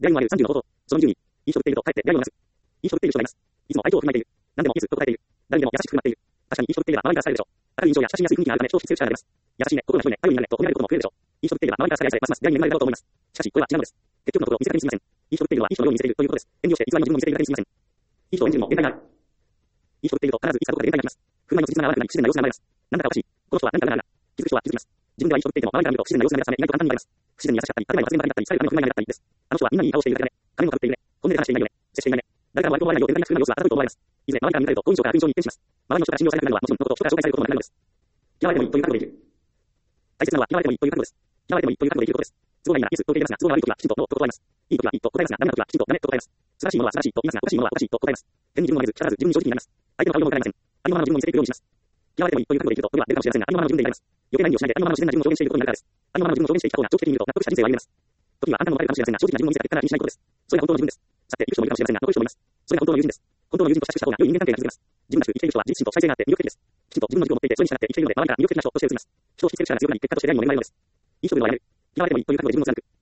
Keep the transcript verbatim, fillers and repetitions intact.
出会いのあるさんじゅうのこと、そのにじゅうに、印象を打っていると、かえって出会いをなす。印象を打っている人がいます。いつも愛情を振る舞いている。何でもイエスと答えている。誰にも優しく振る舞っている。確かに印象を打っていれば周りから好かれるでしょう。明るい印象や親しみやすい雰囲気があるため、消費する力があります。優しいね、心が広いね、頼りになるね、と褒められることも増えるでしょう。印象を打っていれば周りからされ愛され、ますます出会いに恵まれるだろうと思います。しかし、これは違うのです。結局のところ、見せかけにすみません。印象を打っているのは、いい人のように見せているということです。遠慮して偽りの自分を見せているだけにすみません。いい人を演じるにも限界がある。印象を打っていると、必ずいつかどこかで限界が来ます。振る舞いの辻褄が合わなくなり、不自然な様子が生まれます。なんだかおかしい。この人は何かがあるな。気づく人は気づきます。自分では印象を打っていても、周りから見ると不自然な様子が目立つため、意外と簡単になります。不自然に優しかったり、建前の発言ばかりだったり、最後に金の振る舞いがだったりです。あの人はみんなにいい顔しているだけだね。金もかぶっているね。本音で話していないよね。接していないね。誰からも割と思われないよう、全体的な様子はあざといと思われます。いずれ周りから見られると、好印象から勲章に転じます。周りの人から信用されなくなるのは、もちろんのこと、人から紹介されることもなくなるのです。嫌われてもいいという覚悟で生きる。大切なのは、嫌われてもいいという覚悟です。嫌われてもいいという覚悟で生きることです。都合がいいならイエスと受け入れますが、都合が悪いときはきちんとノーと答えます。いいときはいいと答えますが、ダメなときはきちんとダメと答えます。素晴らしいものは素晴らしいと言いますが、おかしいものはおかしいと答えます。変に自分を上げず、力ず自分に正直になります。相手の顔色も伺いません。ありのままの自分を見せていくようにします。嫌われてもいいという覚悟で生きると、時は出るかもしれませんが、ありのままの自分でいられます。余計な意味をしないで、ありのままの自然な自分を表現していることになるからです。ありのままの自分を表現していった方が長期的に見ると納得した人生を歩めます。時はあなたのバレるかもしれませんが、正直な自分を見せた結果なら気にしないことです。それが本当の自分です。さて、いる人もいるかもしれませんが、残る人もいます。それが本当の友人です。本当の友人と親しくした方が良い人間関係が築けます。自分らしく生きている人は自立心と再生があって魅力的です。きちんと自分の軸を持っていて、それに従って生きているので、周りから魅力的な人として映ります。人を引きつける力が強くなり、結果として出会いにも恵まれるのです。いい人というのはやめる。嫌われてもいいという覚悟で自分を貫く。